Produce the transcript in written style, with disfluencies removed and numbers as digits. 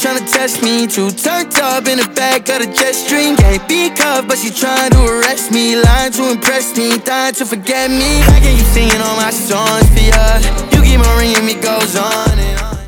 tryna test me. Too turned up in the back of the jet stream. Can't be cuffed, but she trying to arrest me. Lying to impress me, dying to forget me. How can you singing all my songs for ya? You keep on ringing me, goes on and on.